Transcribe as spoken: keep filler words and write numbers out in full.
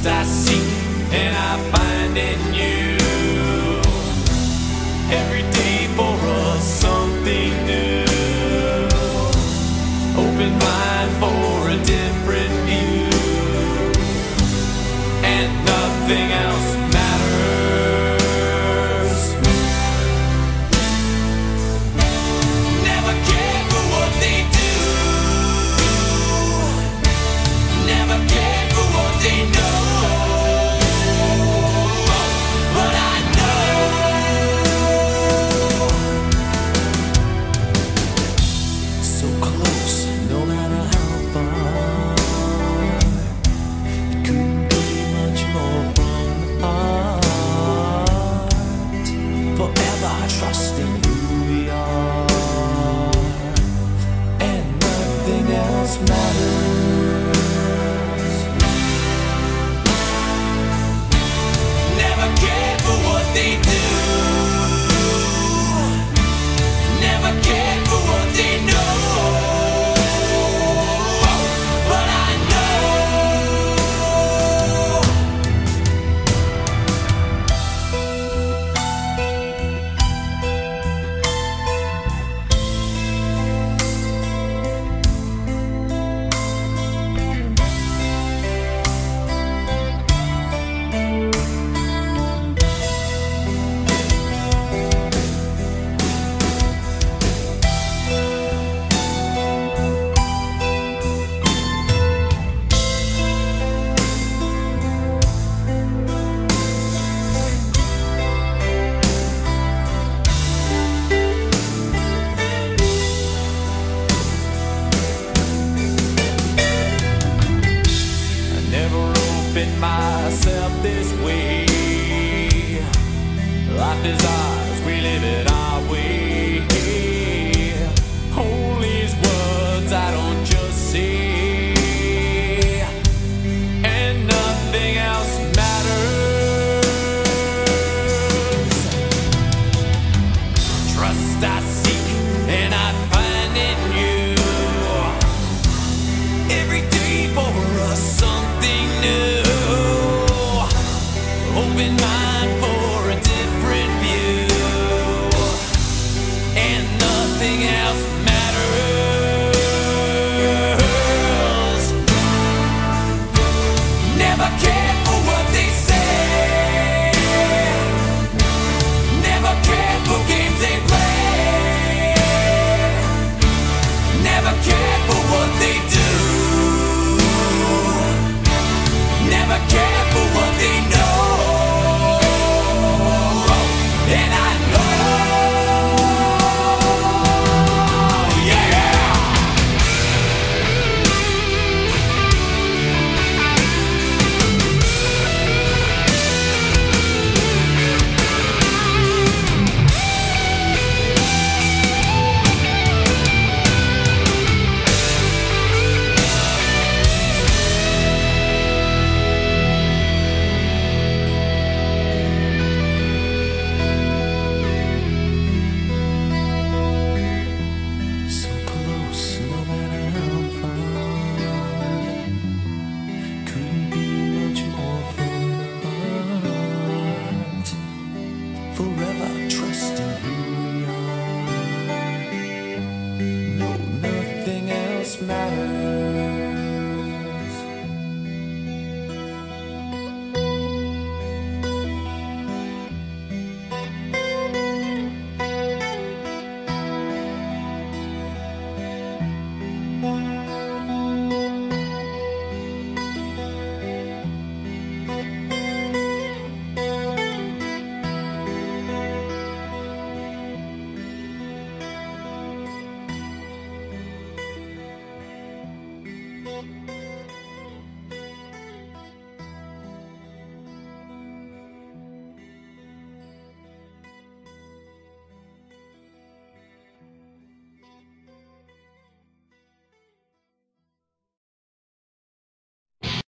Trust I seek and I find in you. Every day for us something new. Open mind for a different view. And nothing else matters. Never care for what they do. Never care for what they know. But I know so close, no matter how far. It couldn't be much more from the heart. Forever trusting who we are, and nothing else matters. Never care for what they do. Never care for what they know. But I know myself this way. Life is ours, we live it our way. All these words I don't just say, and nothing else matters. Trust I seek and I find in you. Every day for us something new. Open mind for a different view, and nothing else matters. Never care.